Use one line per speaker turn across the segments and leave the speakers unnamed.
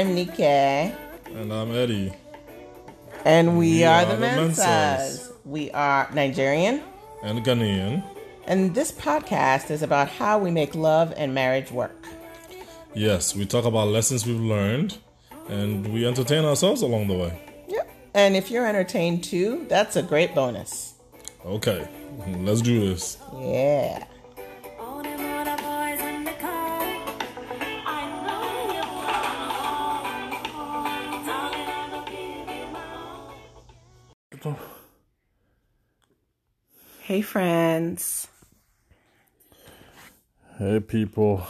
I'm Nike.
And I'm Eddie.
And we are the Mensahs. We are Nigerian
and Ghanaian.
And this podcast is about how we make love and marriage work.
Yes, we talk about lessons we've learned and we entertain ourselves along the way.
Yep. And if you're entertained too, that's a great bonus.
Okay, let's do this.
Yeah. Hey friends.
Hey people.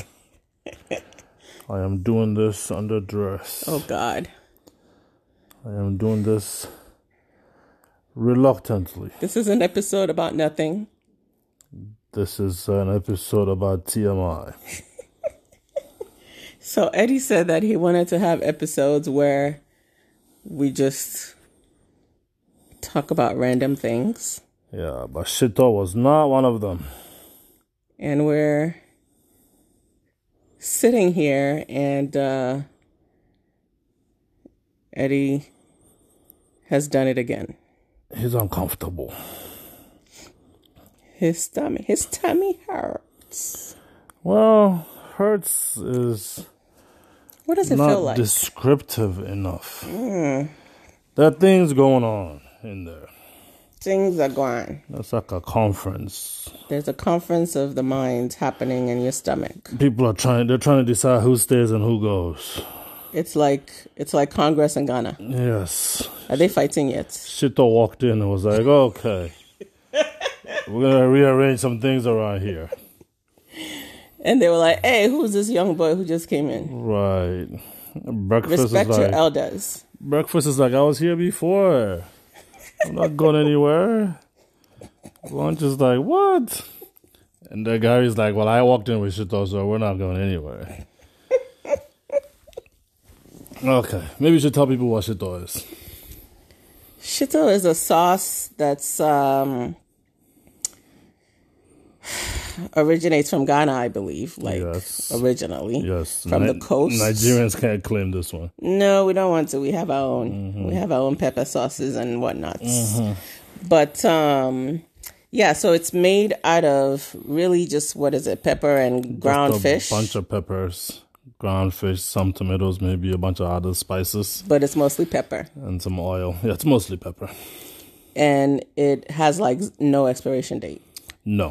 I am doing this under duress.
Oh God.
I am doing this reluctantly.
This is an episode about nothing.
This is an episode about TMI.
So Eddie said that he wanted to have episodes where we just talk about random things.
Yeah, but Shito was not one of them.
And we're sitting here and Eddie has done it again.
He's uncomfortable.
His tummy hurts.
Well, hurts is...
What does it feel like?
Not descriptive enough. There are things going on in there.
Things are going.
That's like a conference.
There's a conference of the mind happening in your stomach.
People are trying to decide who stays and who goes.
It's like Congress in Ghana.
Yes.
Are they fighting yet?
Shito walked in and was like, okay, we're going to rearrange some things around here.
And they were like, hey, who's this young boy who just came in?
Right. Breakfast
Respect
is
your
like,
elders.
Breakfast is like, I was here before. I'm not going anywhere. Lunch is like, what? And the guy is like, well, I walked in with Shito, so we're not going anywhere. Okay, maybe you should tell people what Shito is.
Shito is a sauce that's originates from Ghana, I believe.
Yes.
Originally.
Yes.
From the coast.
Nigerians can't claim this one.
No, we don't want to. We have our own. Mm-hmm. We have our own pepper sauces and whatnots. Mm-hmm. But, yeah, so it's made out of really just, what is it, pepper and ground fish?
A bunch of peppers, ground fish, some tomatoes, maybe a bunch of other spices.
But it's mostly pepper.
And some oil. Yeah, it's mostly pepper.
And it has, like, no expiration date.
No.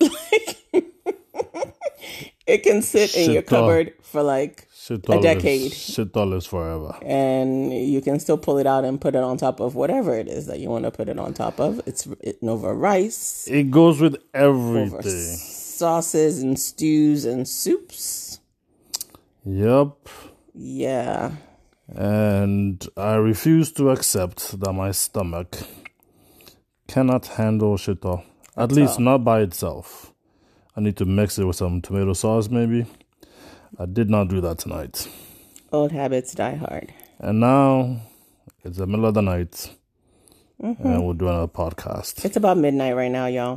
It can sit in your cupboard for like a decade.
Shito lives forever.
And you can still pull it out and put it on top of whatever it is that you want to put it on top of. It's over rice.
It goes with everything.
Over sauces and stews and soups.
Yep.
Yeah.
And I refuse to accept that my stomach cannot handle Shito. At least not by itself. I need to mix it with some tomato sauce, maybe. I did not do that tonight.
Old habits die hard.
And now, it's the middle of the night, and we're doing a podcast.
It's about midnight right now, y'all.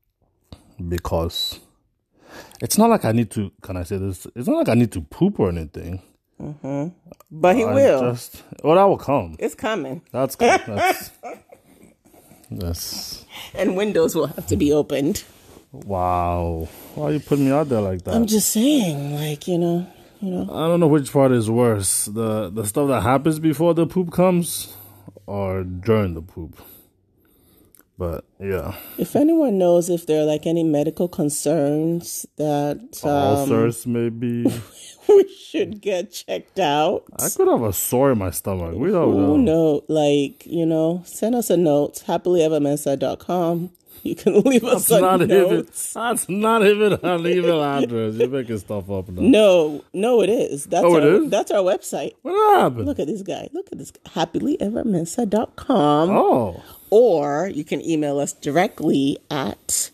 Because it's not like I need to, can I say this? It's not like I need to poop or anything.
Mm-hmm. But he will.
That will come.
It's coming.
That's coming. That's...
And windows will have to be opened.
Wow. Why you putting me out there like that?
I'm just saying, like, you know.
I don't know which part is worse. The stuff that happens before the poop comes or during the poop. But, yeah.
If anyone knows if there are, like, any medical concerns that...
ulcers, maybe.
we should get checked out.
I could have a sore in my stomach. We don't know.
No, like, send us a note. happilyevermensah.com. You can leave us a note.
That's not even an email address. You're making stuff up now.
No, it is. That's
it is?
That's our website.
What happened?
Look at this guy. happilyevermensah.com.
Oh.
Or you can email us directly at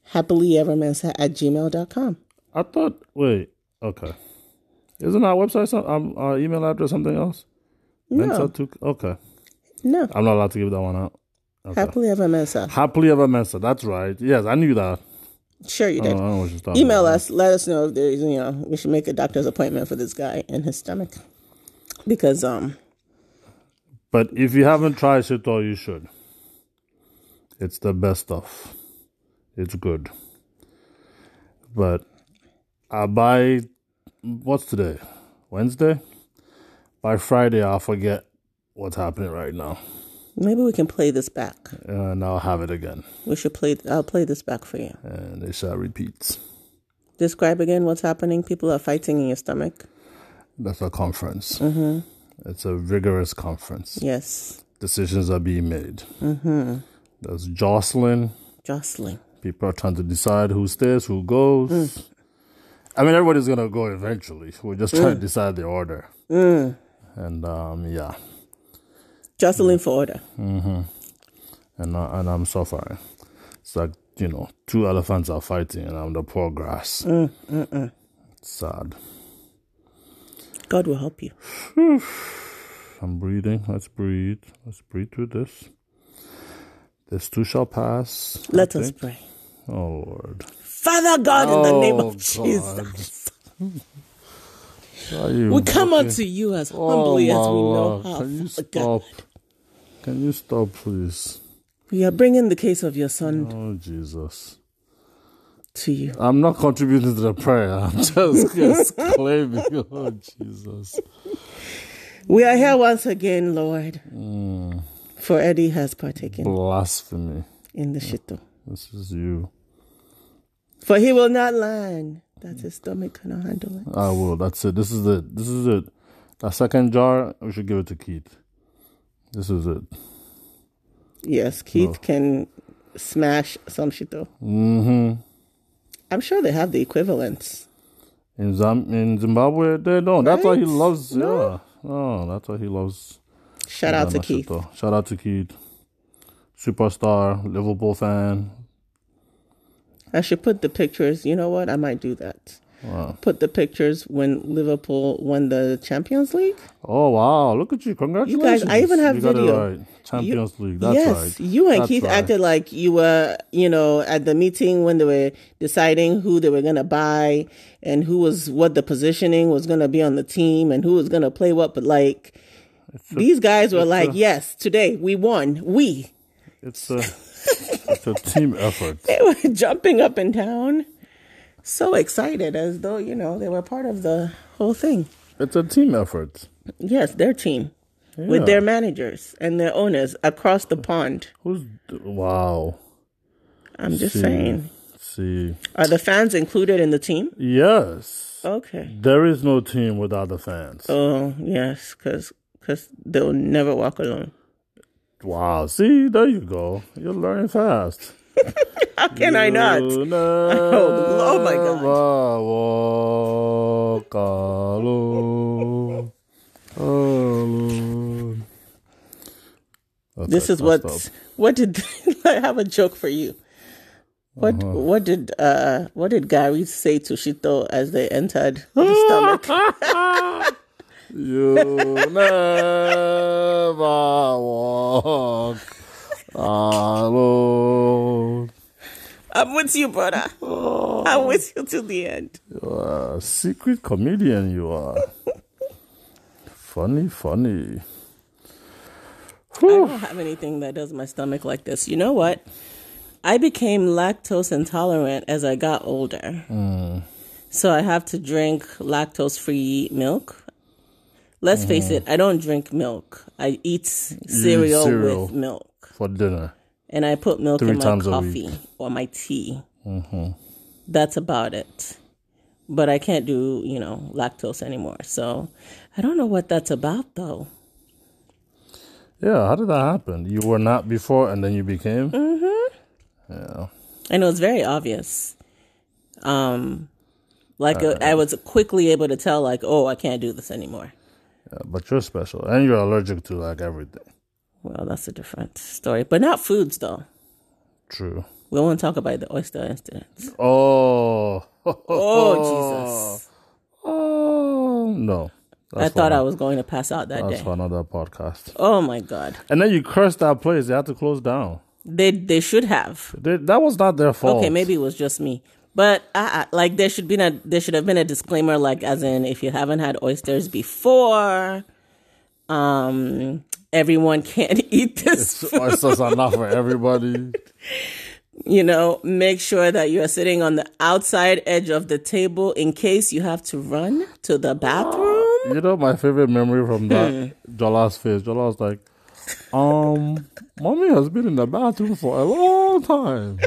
happilyevermensah@gmail.com.
I thought, wait, okay. Isn't our website, our email address something else?
No.
Okay.
No.
I'm not allowed to give that one out. Okay.
Happily Ever Mensah.
Happily Ever Mensah. That's right. Yes, I knew that.
Sure you did.
I don't know what you're talking
Email
about.
us. Let us know if there's, we should make a doctor's appointment for this guy and his stomach. because
But if you haven't tried shito, you should. It's the best stuff. It's good. But by what's today? Wednesday? By Friday, I'll forget what's happening right now.
maybe we can play this back.
And I'll have it again.
I'll play this back for you.
And it shall repeat.
Describe again what's happening. People are fighting in your stomach.
That's a conference. Mm-hmm. It's a vigorous conference.
Yes.
Decisions are being made. Mm-hmm. There's jostling. People are trying to decide who stays, who goes. I mean, everybody's going to go eventually. We're just trying to decide the order. And, yeah.
Jostling for order.
Mm-hmm. And I'm suffering. It's like, two elephants are fighting and I'm the poor grass. It's sad.
God will help you.
I'm breathing. Let's breathe. Let's breathe through this. This too shall pass.
Let us pray.
Oh, Lord.
Father God, in the name of Jesus. We come unto you as humbly as we know how.
Can you stop? Can you stop, please?
We are bringing the case of your son.
Oh, Jesus.
To you.
I'm not contributing to the prayer. I'm just claiming. Oh, Jesus.
We are here once again, Lord. For Eddie has partaken.
Blasphemy.
In the shito.
This is you.
For he will not learn that his stomach cannot handle it.
I will. That's it. This is it. That second jar, we should give it to Keith. This is it.
Yes, Keith can smash some shito.
Mm-hmm.
I'm sure they have the equivalents.
In Zimbabwe, they don't. That's why he loves. No. Yeah. Oh, that's why he loves.
Shout out to Keith.
Shout out to Keith. Superstar, Liverpool fan.
I should put the pictures. You know what? I might do that.
Wow.
Put the pictures when Liverpool won the Champions League.
Oh, wow. Look at you. Congratulations.
You guys, I even have video.
Got it right. Champions League. That's
yes,
right.
You and Keith acted like you were, at the meeting when they were deciding who they were going to buy and what the positioning was going to be on the team and who was going to play what. But these guys were yes, today we won.
It's a team effort.
They were jumping up and down. So excited as though, they were part of the whole thing.
It's a team effort.
Yes, their team. Yeah. With their managers and their owners across the pond.
Wow.
I'm just saying.
See.
Are the fans included in the team?
Yes.
Okay.
There is no team without the fans.
Oh, yes, because they'll never walk alone.
Wow. See, there you go. You're learning fast.
How can I not? Oh my God. This is what did I have a joke for you? What did Gary say to Shito as they entered the stomach?
You never walk alone.
I'm with you, brother. I'm with you till the end.
You are a secret comedian, you are. Funny.
I don't have anything that does my stomach like this. You know what? I became lactose intolerant as I got older. So I have to drink lactose-free milk. Let's face it, I don't drink milk. I eat cereal with milk.
For dinner.
And I put milk in my coffee or my tea. That's about it. But I can't do, lactose anymore. So I don't know what that's about, though.
Yeah, how did that happen? You were not before and then you became? Yeah.
And it was very obvious. I was quickly able to tell, I can't do this anymore.
Yeah, but you're special. And you're allergic to, everything.
Well, that's a different story. But not foods, though.
True.
We won't talk about the oyster incident.
Oh.
Jesus.
Oh, no.
I thought I was going to pass out that day.
That's for another podcast.
Oh, my God.
And then you cursed that place. They had to close down.
They should have.
That was not their fault.
Okay, maybe it was just me. But there should have been a disclaimer, as in if you haven't had oysters before, Everyone can't eat this food.
Oysters are not for everybody.
Make sure that you are sitting on the outside edge of the table in case you have to run to the bathroom.
My favorite memory from that, Jola's face. Jola was like, Mommy has been in the bathroom for a long time.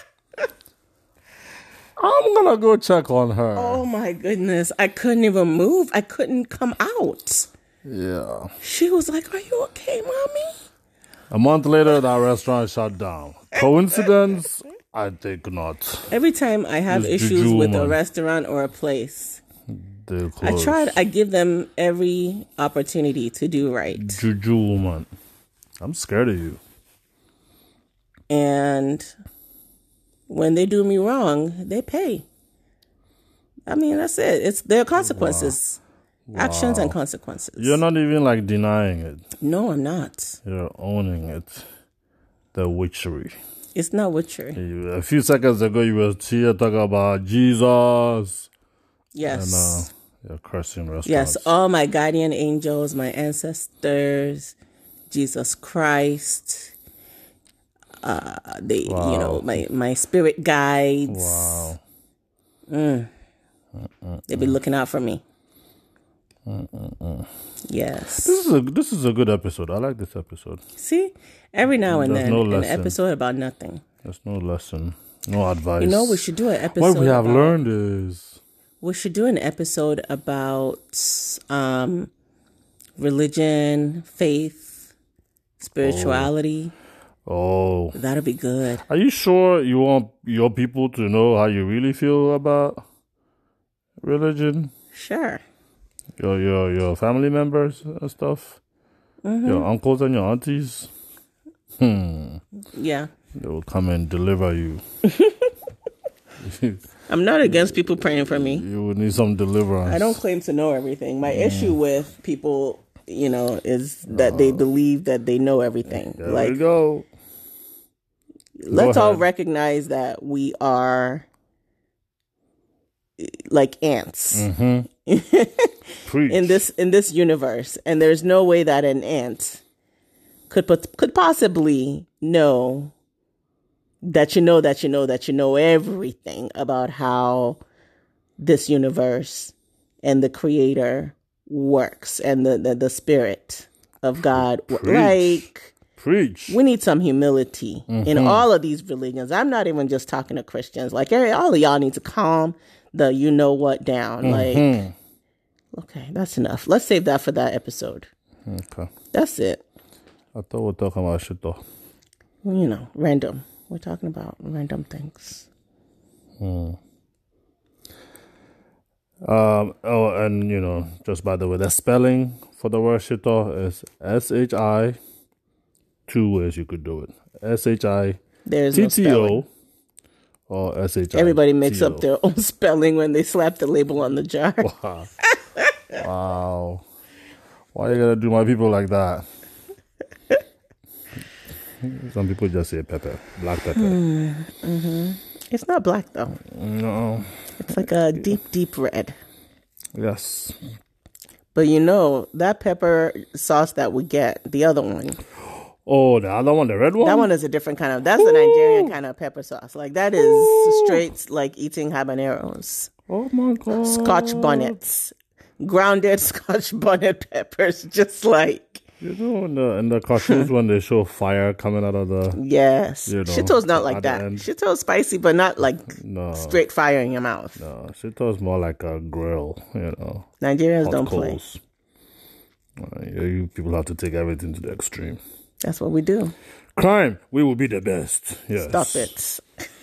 I'm going to go check on her.
Oh, my goodness. I couldn't even move. I couldn't come out.
Yeah.
She was like, are you okay, Mommy?
A month later, that restaurant shut down. Coincidence? I think not.
Every time I have issues with a restaurant or a place, I give them every opportunity to do right.
Juju woman. I'm scared of you.
And when they do me wrong, they pay. I mean, that's it. There are consequences. Wow. Actions and consequences.
You're not even denying it.
No, I'm not.
You're owning it. The witchery.
It's not witchery.
A few seconds ago, you were here talking about Jesus.
Yes.
And you're cursing restaurants.
Yes, all my guardian angels, my ancestors, Jesus Christ, my spirit guides.
Wow.
They be looking out for me. Yes.
This is a good episode. I like this episode.
See? Every now and then, an episode about nothing.
There's no lesson. No advice.
We should do an episode.
What we have learned is...
We should do an episode about religion, faith, spirituality.
Oh.
That'll be good.
Are you sure you want your people to know how you really feel about religion?
Sure.
Your family members and stuff? Mm-hmm. Your uncles and your aunties?
Yeah.
They will come and deliver you.
I'm not against people praying for me.
You would need some deliverance.
I don't claim to know everything. My issue with people, is that they believe that they know everything.
There we go.
Let's all recognize that we are like ants
in
this universe, and there's no way that an ant could possibly know that you know everything about how this universe and the creator works and the spirit of God.
Preach.
We need some humility in all of these religions. I'm not even just talking to Christians. All of y'all need to calm the down. Okay, that's enough. Let's save that for that episode.
Okay.
That's it.
I thought we were talking about shit though.
Random. We're talking about random things.
And just by the way, the spelling for the word shito is S-H-I. 2 ways you could do it. S-H-I.
There's no spelling.
Or S-H-I.
Everybody makes up their own spelling when they slap the label on the jar.
Wow. Wow. Why you gotta do my people like that? Some people just say pepper, black pepper.
It's not black though.
No.
It's like a deep, deep red.
Yes.
But that pepper sauce that we get, the other one.
Oh, the other one, the red one?
That one is a different kind of, that's the Nigerian kind of pepper sauce. Like that is straight like eating habaneros.
Oh my God.
Scotch bonnets. Grounded Scotch bonnet peppers, just like.
In the cartoons when they show fire coming out of the...
Yes. Shito's not like that. Shito's spicy, but not like straight fire in your mouth.
No, Shito's more like a grill,
Nigerians don't play.
You people have to take everything to the extreme.
That's what we do.
Crime, we will be the best. Yes.
Stop it.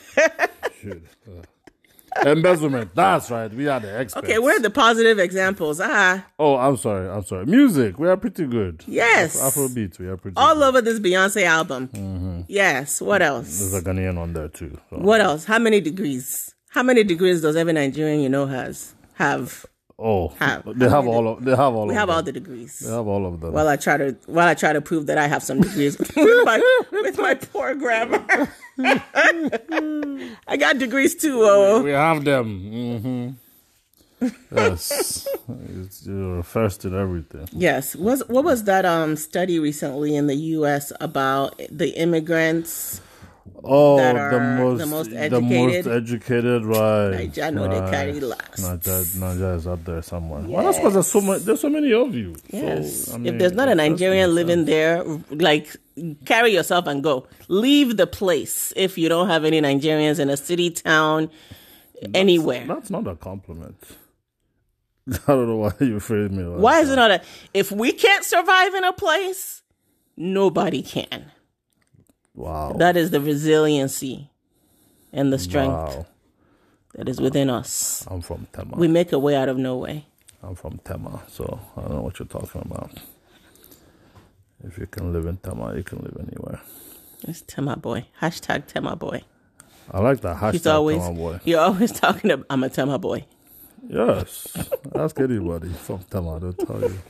Embezzlement, that's right. We are the experts.
Okay, we're the positive examples.
Oh, I'm sorry. Music, we are pretty good.
Yes.
Afrobeat, we are pretty
all
good.
over this Beyonce album. Yes, what else?
There's a Ghanaian on there too. So.
What else? How many degrees? How many degrees does every Nigerian have?
Oh, they have all of them.
We have all the degrees.
They have all of them.
While I try to prove that I have some degrees with my poor grammar. I got degrees too.
We have them. Yes. You're first in everything.
Yes. What was that study recently in the U.S. about the immigrants
Oh,
that are
the
most
most educated, right?
Nigeria know they carry last.
Nigeria is up there somewhere. Well, that's because there's so many of you.
Yes.
So, I mean,
if there's not a Nigerian living there, like, carry yourself and go. Leave the place if you don't have any Nigerians in a city, town, anywhere.
That's not a compliment. I don't know why you afraid me.
Why is it not if we can't survive in a place, nobody can.
Wow.
That is the resiliency and the strength that is within us.
I'm from Tema.
We make a way out of no way.
I'm from Tema, so I don't know what you're talking about. If you can live in Tema, you can live anywhere.
It's Tema boy. Hashtag Tema boy.
I like that hashtag Tema boy.
You're always talking about, I'm a Tema boy.
Yes. Ask anybody from Tema, they'll tell you.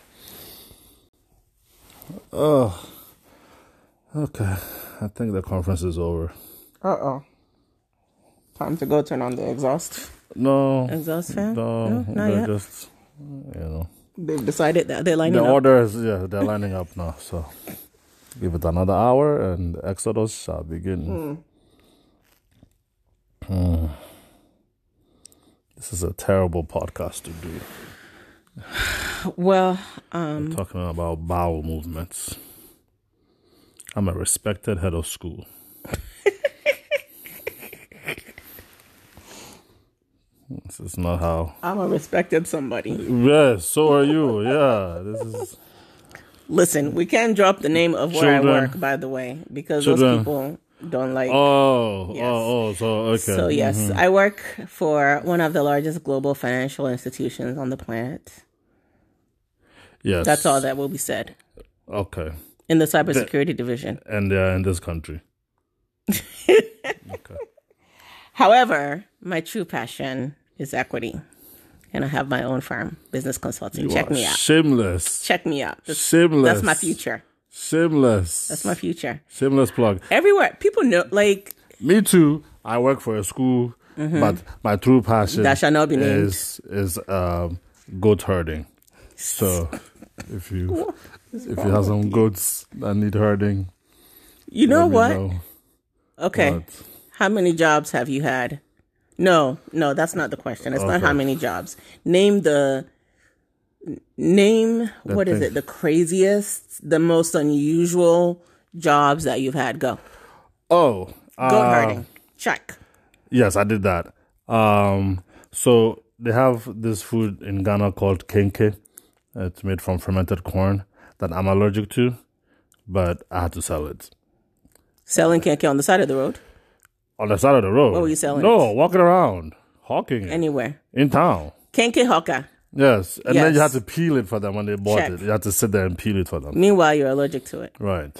Oh. Okay. I think the conference is over.
Uh-oh. Time to go turn on the exhaust.
No.
Exhaust fan?
No,
not
they're
yet.
just,
They've decided that they're lining up.
The order is, they're lining up now. So give it another hour and Exodus shall begin. This is a terrible podcast to do.
Well,
I'm talking about bowel movements. I'm a respected head of school. This is not how.
I'm a respected somebody.
Yes, so are you. Yeah, this is.
Listen, we can't drop the name of where I work, by the way, because those people don't like.
So okay.
So yes, I work for one of the largest global financial institutions on the planet.
Yes,
that's all that will be said.
Okay.
In the cybersecurity division,
and they're in this country.
Okay. However, my true passion is equity, and I have my own firm, business consulting. Check me out.
Shameless.
Check me out.
Shameless.
That's my future.
Shameless.
That's my future.
Shameless plug.
Everywhere. People know, like...
Me too. I work for a school, but my true passion
that shall not be named.
is goat herding. So if you have some goats that need herding...
You know what? Okay. What? How many jobs have you had? No, that's not the question. It's not how many jobs. Name what is it? The craziest, the most unusual jobs that you've had. Go.
Oh.
Goat herding. Check.
Yes, I did that. So they have this food in Ghana called kenke. It's made from fermented corn that I'm allergic to, but I had to sell it.
Selling kenke on the side of the road?
On the side of the road.
What were you selling?
No, walking around, hawking it.
Anywhere.
In town.
Kenke hawker.
Yes. And then you had to peel it for them when they bought it. You had to sit there and peel it for them.
Meanwhile, you're allergic to it.
Right.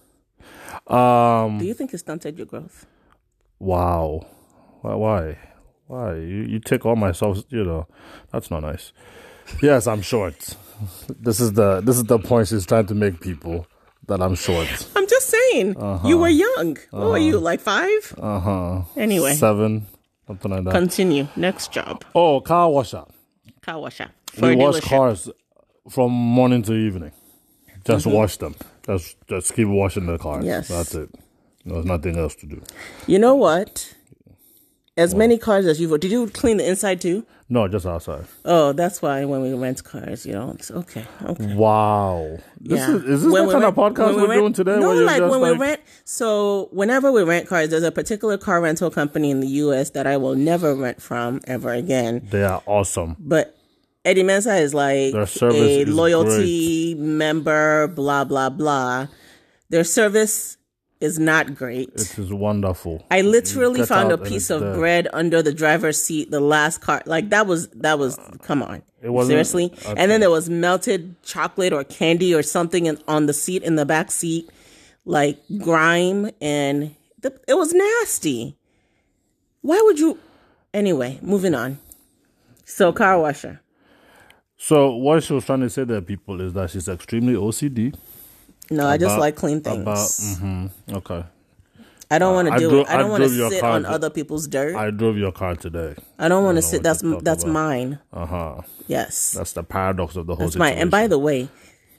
Do you think it stunted your growth?
Wow. Why? You take all my sauce, that's not nice. Yes, I'm short. This is the point she's trying to make people. That I'm short.
I'm just saying. You were young. What were you, like 5? Anyway.
7, something like that.
Continue. Next job.
Oh, car washer.
Car washer.
We wash cars from morning to evening. Just wash them. Just keep washing the cars. Yes. That's it. There's nothing else to do.
You know what? As many cars as you've... Did you clean the inside too?
No, just outside.
Oh, that's why when we rent cars, it's okay.
Wow. Is this the kind of podcast we're doing today?
No, when we rent... So whenever we rent cars, there's a particular car rental company in the U.S. that I will never rent from ever again.
They are awesome.
But Eddie Mensa is like a loyalty member, blah, blah, blah. Their service is not great.
It is wonderful.
I literally found a piece of bread under the driver's seat the last car. Like that was come on. Seriously? Okay. And then there was melted chocolate or candy or something on the seat, in the back seat, like grime, and it was nasty. Why would you? Anyway, moving on. So car washer.
So what she was trying to say to people is that she's extremely OCD.
No, I just like clean things.
Okay.
I don't want to deal with. I don't want to
drove your
sit
car
on
to-
other people's dirt.
I drove your car today.
I don't want to
know
sit.
what
That's
you're talking
that's
about.
mine.
That's
Yes,
the paradox of the whole
that's mine.
situation.
And by the way,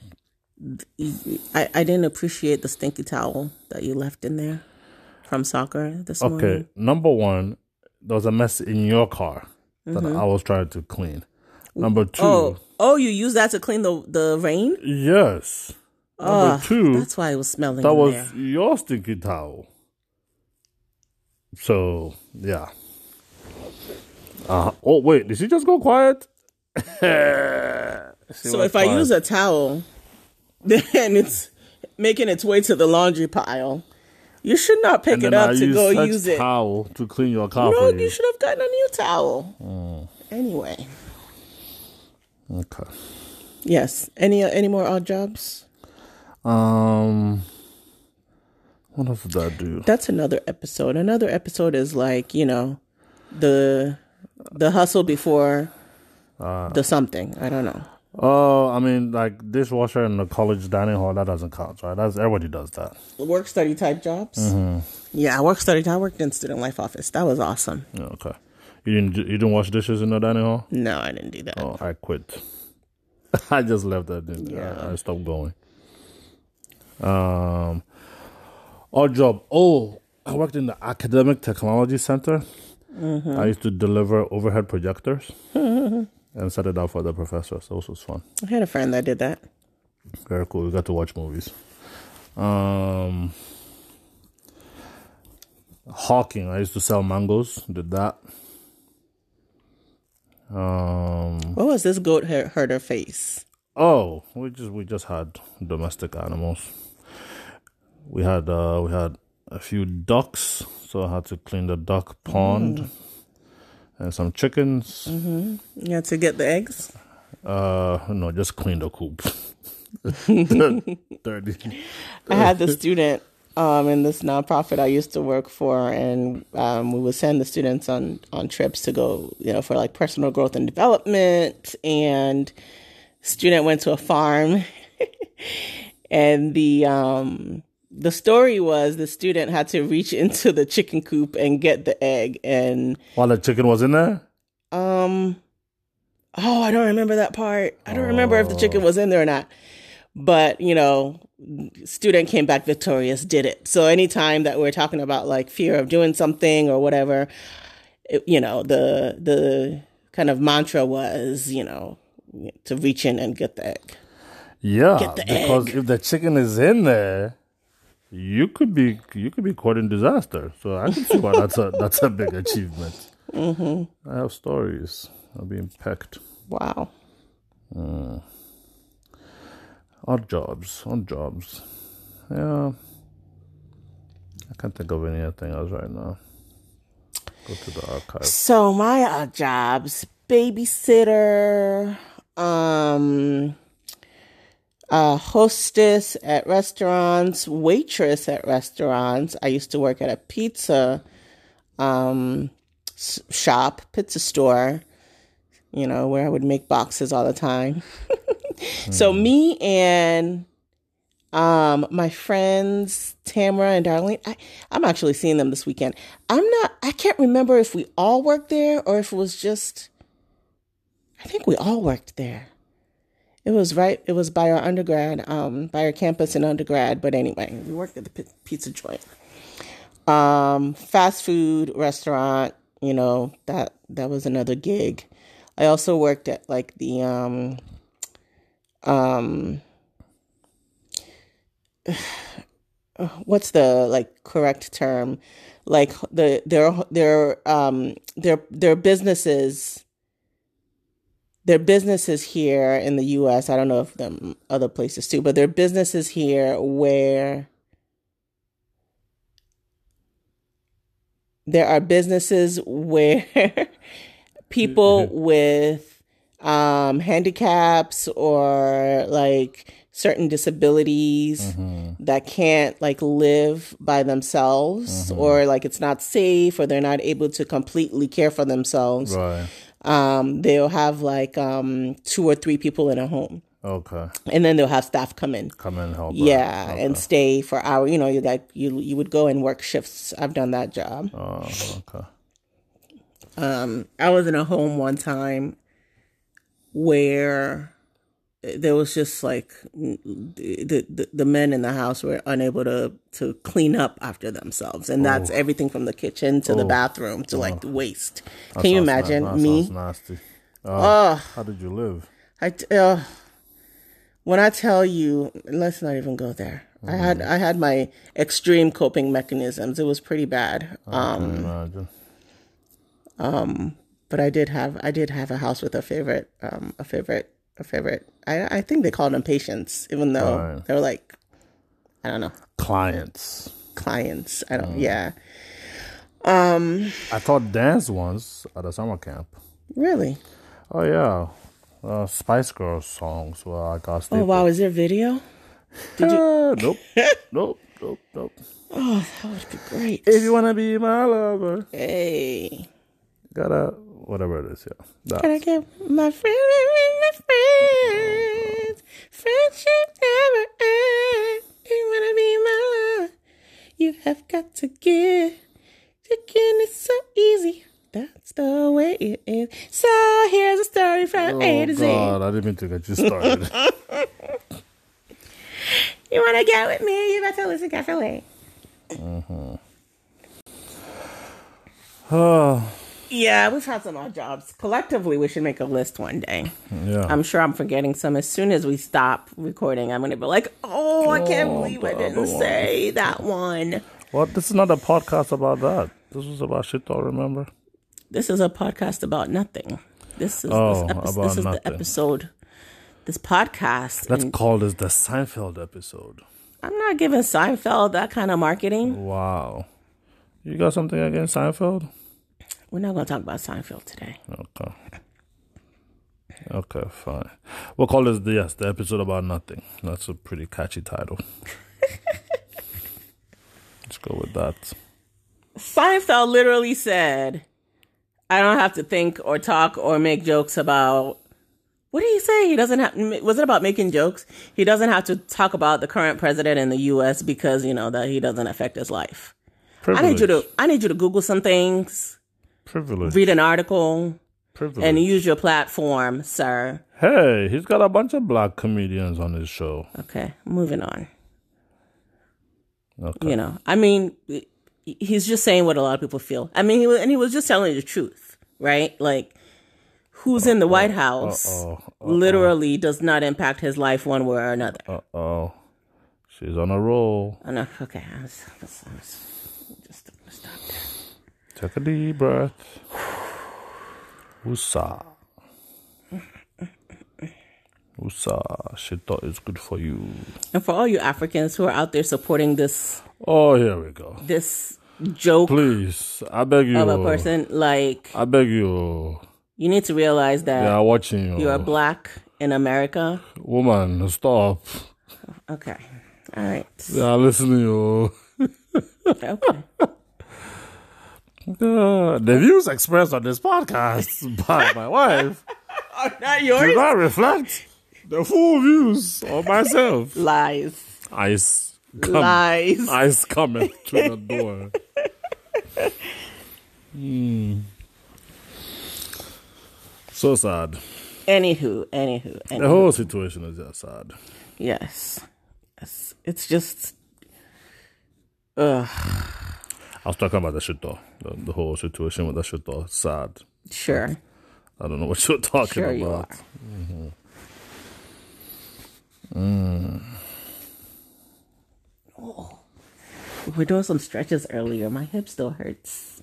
I didn't appreciate the stinky towel that you left in there from soccer this morning.
Okay, number one, there was a mess in your car that I was trying to clean. Number two,
You use that to clean the rain?
yes. Number two,
That's why it was smelling
that
in
was
there.
your stinky towel. So, yeah. Oh, wait, did she just go quiet?
So if I use a towel, then it's making its way to the laundry pile. You should not pick it up to go use it.
Towel to clean your car.
No,
for
you should have gotten a new towel. Anyway,
Okay.
yes. Any more odd jobs?
What else did I do?
That's another episode. Another episode is like, the hustle before the something. I don't know.
Oh, I mean, like dishwasher in the college dining hall, that doesn't count, right? Everybody does that.
Work study type jobs. Yeah, work study. I worked in student life office. That was awesome.
Yeah, okay. You didn't wash dishes in the dining hall?
No, I didn't do that.
Oh, I quit. I just left that. I stopped going. Odd job. Oh, I worked in the academic technology center. I used to deliver overhead projectors and set it up for the professors. Those was fun.
I had a friend that did that.
Very cool. We got to watch movies. Hawking. I used to sell mangoes. Did that.
What was this goat herder face?
Oh, we just had domestic animals. We had a few ducks, so I had to clean the duck pond, and some chickens.
You had to get the eggs?
No, just clean the coop. Dirty.
I had the student in this nonprofit I used to work for, and we would send the students on trips to go, for like personal growth and development. And student went to a farm, and the story was the student had to reach into the chicken coop and get the egg, and
while the chicken was in there.
I don't remember that part. I don't remember if the chicken was in there or not. But, student came back victorious, did it. So anytime that we're talking about like fear of doing something or whatever, the kind of mantra was, to reach in and get the egg.
Yeah,
Get the
because
egg.
if the chicken is in there, you could be courting disaster. So I can see why that's a big achievement. I have stories of being pecked.
Wow.
Odd jobs. Yeah. I can't think of anything else right now. Go to the archive.
So my odd jobs, babysitter, hostess at restaurants, waitress at restaurants. I used to work at a pizza shop, pizza store, where I would make boxes all the time. So me and my friends Tamara and Darlene, I'm actually seeing them this weekend. I can't remember if we all worked there or if it was just, I think we all worked there. It was by our undergrad, by our campus in undergrad. But anyway, we worked at the pizza joint. Fast food restaurant, that was another gig. I also worked at like the, what's the like correct term? Like their businesses. Their businesses here in the U.S. I don't know if them other places too, but their businesses here where there are businesses where people with handicaps or like certain disabilities that can't like live by themselves or like it's not safe or they're not able to completely care for themselves.
Right.
They'll have like 2 or 3 people in a home.
Okay.
And then they'll have staff come in.
Come and help.
Yeah,
Okay.
and stay for hours. You know, you would go and work shifts. I've done that job.
Oh, okay.
I was in a home one time where there was just like the men in the house were unable to clean up after themselves, and that's everything from the kitchen to the bathroom to like the waste. Can you imagine me?
Sounds nasty. How did you live?
When I tell you, let's not even go there. I had my extreme coping mechanisms. It was pretty bad.
I can imagine.
But I did have a house with a favorite. I think they called them patients, even though they were like, I don't know,
clients.
I don't. Yeah.
I taught dance once at a summer camp.
Really?
Oh yeah, Spice Girls songs. Well, I got.
Oh wow! Is there video? Did you?
Nope.
Oh, that would be great.
If you wanna be my lover,
hey,
gotta whatever it is. Yeah,
gotta give my friends. Friendship never ends. You wanna be my lover? You have got to give. Taking it so easy. That's the way it is. So here's a story from A to Z.
Oh God, I didn't mean to get you started.
You want to get with me? You got to listen carefully. Yeah, we've had some odd jobs. Collectively, we should make a list one day.
Yeah.
I'm sure I'm forgetting some. As soon as we stop recording, I'm going to be like, I can't believe I didn't say that one.
Well, this is not a podcast about that. This was about shit, though, remember?
This is a podcast about nothing. This is the episode. This podcast.
Let's call this the Seinfeld episode.
I'm not giving Seinfeld that kind of marketing.
Wow. You got something against Seinfeld?
We're not going to talk about Seinfeld today.
Okay, fine. We'll call this the episode about nothing. That's a pretty catchy title. Let's go with that.
Seinfeld literally said, I don't have to think or talk or make jokes about... What did he say? He doesn't have... Was it about making jokes? He doesn't have to talk about the current president in the U.S. because, that he doesn't affect his life.
Privilege.
I need you to Google some things.
Privilege.
Read an article.
Privilege.
And use your platform, sir.
Hey, he's got a bunch of black comedians on his show.
Okay, moving on.
Okay.
He's just saying what a lot of people feel. He was just telling the truth, right? Like, who's in the White House literally does not impact his life one way or another.
She's on a roll.
Oh, no. Okay. Just stop there.
Take a deep breath. Woosah. Woosah. Shit is good for you.
And for all you Africans who are out there supporting this...
Oh, here we go.
This joke...
Please, I beg you.
...of a person, like...
I beg you.
You need to realize that...
They are watching you.
You are black in America.
Woman, stop.
Okay. All right.
They are listening, you.
Okay.
The views expressed on this podcast by my wife
are not yours.
Do not reflect the full views of myself.
Lies.
Ice coming to the door. So sad.
Anywho.
The whole situation is just sad.
Yes. It's just...
I was talking about the shit though. The whole situation with the shit though. Sad.
Sure.
I don't know what you're talking about.
You are. Oh. We're doing some stretches earlier. My hip still hurts.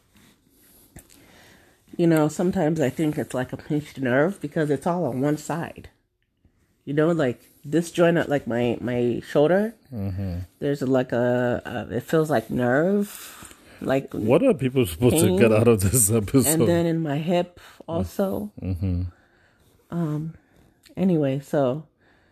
Sometimes I think it's like a pinched nerve because it's all on one side. Like this joint at like my shoulder. Mm-hmm. There's like it feels like nerve. Like
what are people supposed to get out of this episode?
And then in my hip also. Mm-hmm. Anyway, so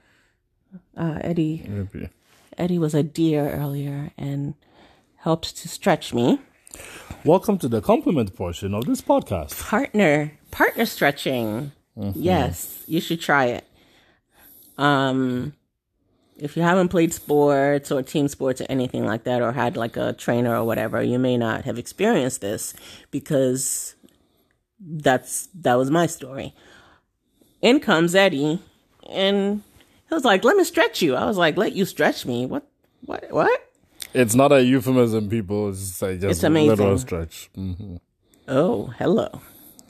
Eddie was a dear earlier and helped to stretch me.
Welcome to the compliment portion of this podcast.
Partner stretching. Mm-hmm. Yes, you should try it. If you haven't played sports or team sports or anything like that, or had like a trainer or whatever, you may not have experienced this, because that was my story. In comes Eddie, and he was like, "Let me stretch you." I was like, "Let you stretch me? What?
It's not a euphemism, people. It's like just a little stretch. Mm-hmm.
Oh, hello.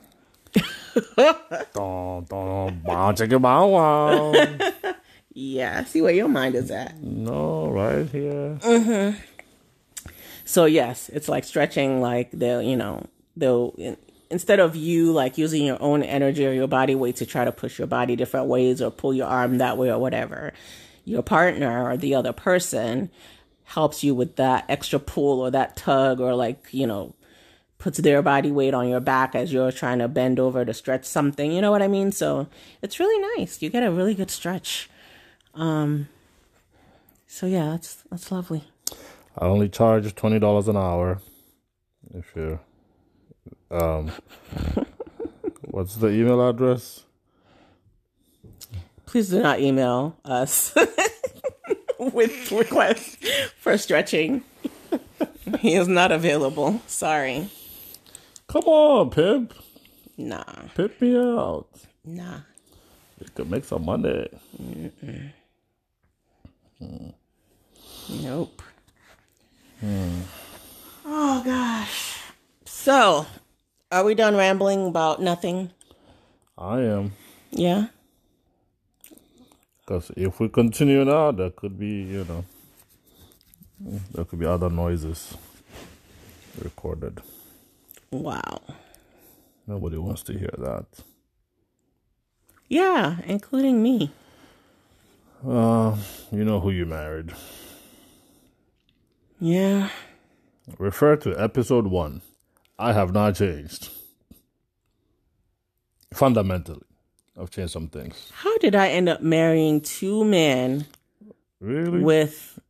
Yeah, I see where your mind is at.
No, right here.
So yes, it's like stretching, like they'll instead of you like using your own energy or your body weight to try to push your body different ways or pull your arm that way or whatever, your partner or the other person helps you with that extra pull or that tug, or like, puts their body weight on your back as you're trying to bend over to stretch something. You know what I mean? So it's really nice. You get a really good stretch. So yeah, that's lovely.
I only charge $20 an hour. If you're, what's the email address?
Please do not email us with requests for stretching. He is not available. Sorry.
Come on, pimp.
Nah.
Pimp me out.
Nah.
You could make some money.
Nope. Oh, gosh. So, are we done rambling about nothing?
I am.
Yeah?
Because if we continue now, there could be, there could be other noises recorded.
Wow.
Nobody wants to hear that.
Yeah, including me.
You know who you married.
Yeah.
Refer to episode 1. I have not changed. Fundamentally, I've changed some things.
How did I end up marrying two men?
Really?
With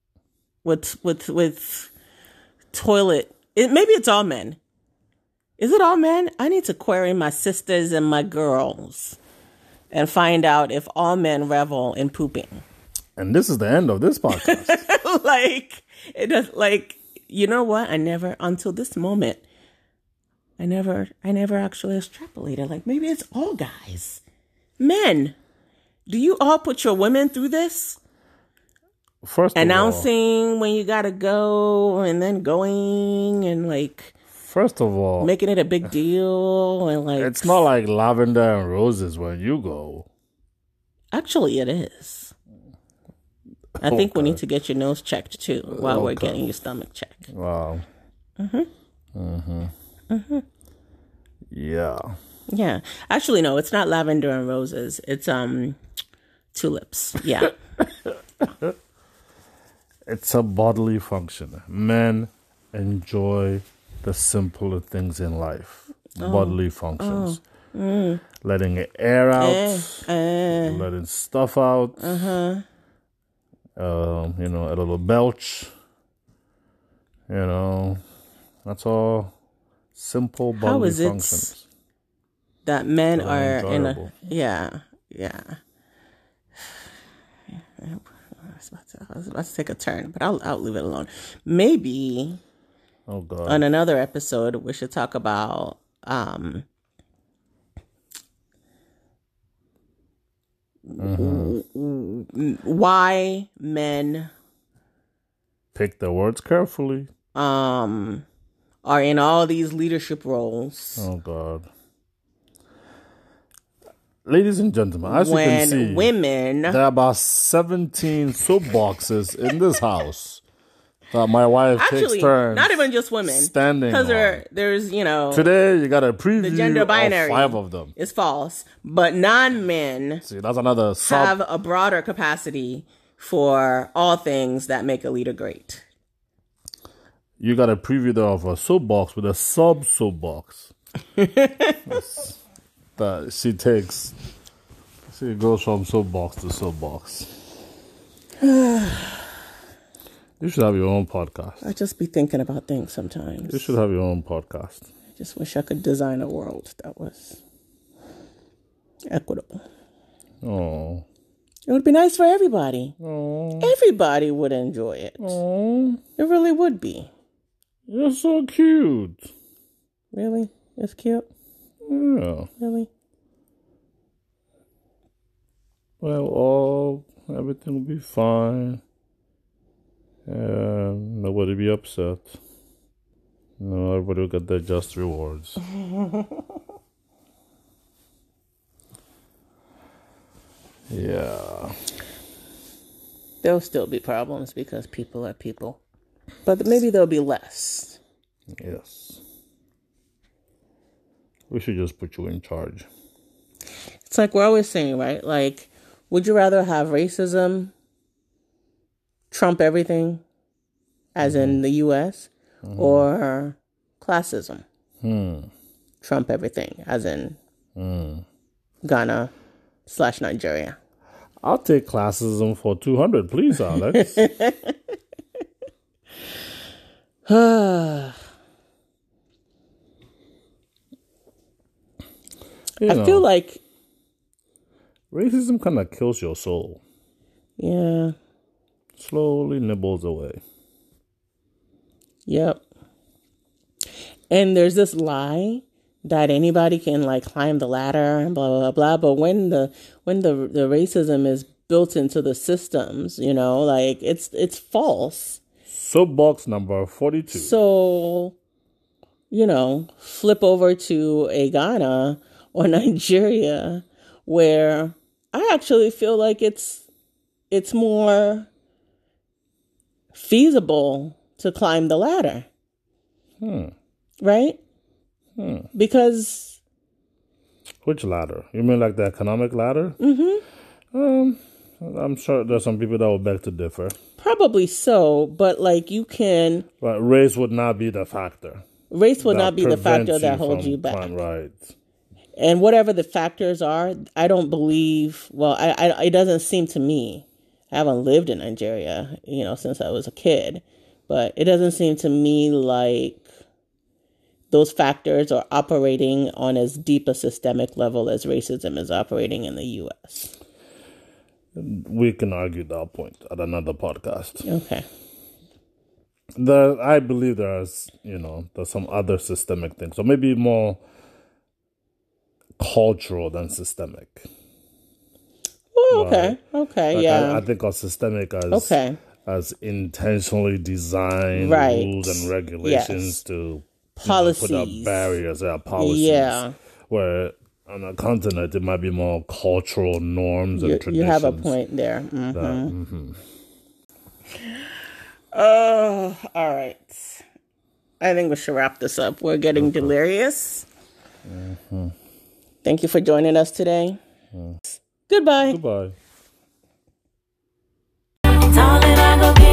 toilet. Maybe it's all men. Is it all men? I need to query my sisters and my girls and find out if all men revel in pooping.
And this is the end of this podcast.
It does, you know what? Until this moment, I never actually extrapolated. Like, maybe it's all guys. Men, do you all put your women through this?
First of
announcing when you gotta go, and then going, and
first of all,
making it a big deal, and
it's not like lavender and roses when you go.
Actually, it is. I think we need to get your nose checked too while we're getting your stomach checked.
Wow. Yeah.
Yeah. Actually, no, it's not lavender and roses. It's tulips. Yeah.
It's a bodily function. Men enjoy the simpler things in life. Bodily functions. Letting air out. Letting stuff out. A little belch. That's all simple bodily functions.
That men are enjoyable. I was about to take a turn, but I'll leave it alone. Maybe on another episode we should talk about why men
pick their words carefully.
Are in all these leadership roles.
Oh God. Ladies and gentlemen, as you can see, there are about 17 soapboxes in this house that my wife takes turns.
Not even just women.
Standing
because there's,
Today, you got a preview
the gender binary
of 5 of them.
It's false. But non-men
see, that's another
have a broader capacity for all things that make a leader great.
You got a preview there of a soapbox with a sub-soapbox. That she takes. She goes from soapbox to soapbox. You should have your own podcast.
I just be thinking about things sometimes.
You should have your own podcast.
I just wish I could design a world that was equitable.
Oh.
It would be nice for everybody.
Oh.
Everybody would enjoy it.
Oh.
It really would be.
You're so cute.
Really? It's cute?
Yeah.
Really?
Well, everything will be fine. Nobody be upset. No, everybody will get their just rewards. Yeah.
There'll still be problems because people are people. But maybe there'll be less.
Yes. We should just put you in charge.
It's like we're always saying, right? Like, would you rather have racism trump everything, as in the U.S., or classism trump everything, as in Ghana/Nigeria?
I'll take classism for 200, please, Alex.
I feel like
racism kind of kills your soul.
Yeah.
Slowly nibbles away.
Yep. And there's this lie that anybody can like climb the ladder and blah blah blah. But when the racism is built into the systems, you know, like it's false.
Soapbox number 42.
So, you know, flip over to a Ghana or Nigeria where I actually feel like it's more feasible to climb the ladder. Right? Because...
Which ladder? You mean like the economic ladder? I'm sure there's some people that will beg to differ.
Probably so, but like you can...
But race would not be the factor.
Race would not be the factor that holds you back.
Right.
And whatever the factors are, I don't believe... Well, it doesn't seem to me... I haven't lived in Nigeria, you know, since I was a kid. But it doesn't seem to me like those factors are operating on as deep a systemic level as racism is operating in the U.S.
We can argue that point at another podcast.
Okay.
I believe there's some other systemic things. So maybe more cultural than systemic.
Oh, okay. Right? Okay,
like
yeah.
I think of systemic as intentionally designed rules and regulations to
policies.
Put up barriers, policies. Yeah. Where on a continent, it might be more cultural norms and traditions.
You have a point there. Oh, all right. I think we should wrap this up. We're getting delirious. Thank you for joining us today. Goodbye.
Goodbye.